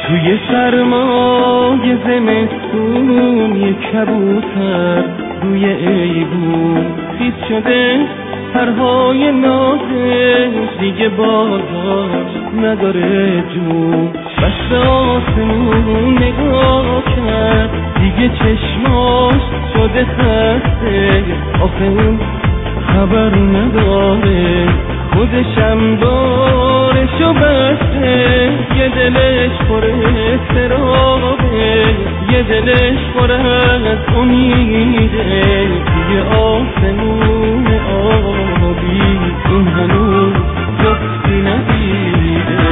توی سرمای زمستون یه کبوتر روی ایوون خیس شده، پرهای نازش دیگه بازاش نداره جون. بس به آسمون نگاه کرد، دیگه چشماش شده خسته، آخه اون خبر نداره خودشم بارشو بسته. یه دلش پر اضطرابه، یه دلش پر از امیده، توی آسمون آبی اون هنوز جفتی ندیده.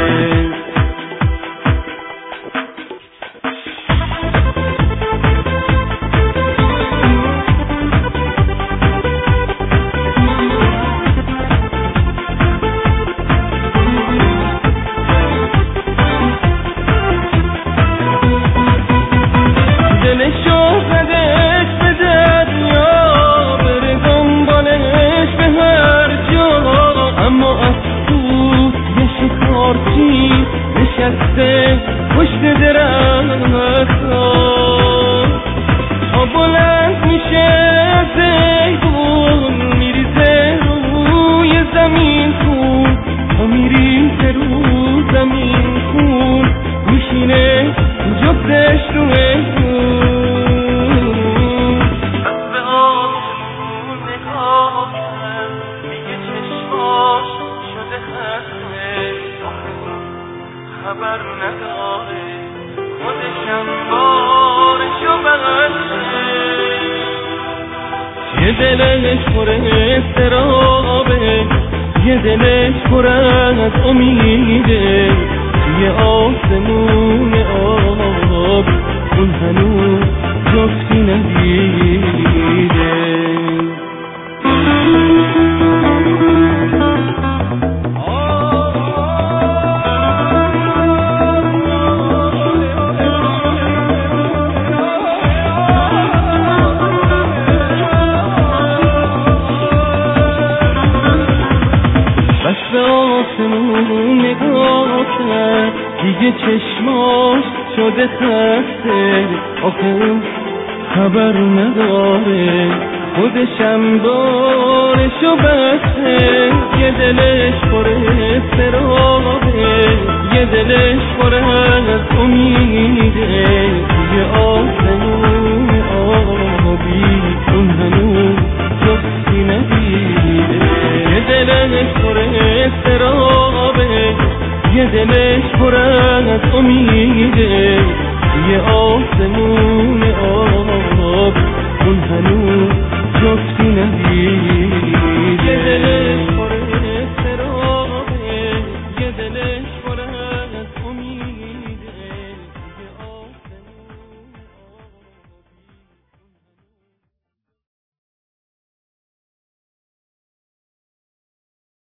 دلشو زدش به دریا، بره دنبالش به هر جا، اما از تو یه شکارچی نشسته پشت درختا. بلند میشه از ایوون، میریزه روی زمین خون، میریزه رو زمین خون، میشینه جفتش رو ایوون. به آسمون نگاه کرد، دیگه چشماش شده خسته، آخه خبر نداره خودشم بارشو بسته. یه دلش پر اضطرابه، یه دلش پر از امیده، توی آسمون آب اون هنوز جفتی ندیده. بس به آسمون نگاه کرد، دیگه چشماش شده خسته، آخه اون خبر نداره خودشم بارشو بسته. یه دلش پر اضطرابه، یه دلش پر از امیده، توی آسمون آبی اون هنوز جفتی ندیده. یه دلش پر اضطرابه، یه دلش پر از امیده، توی آسمون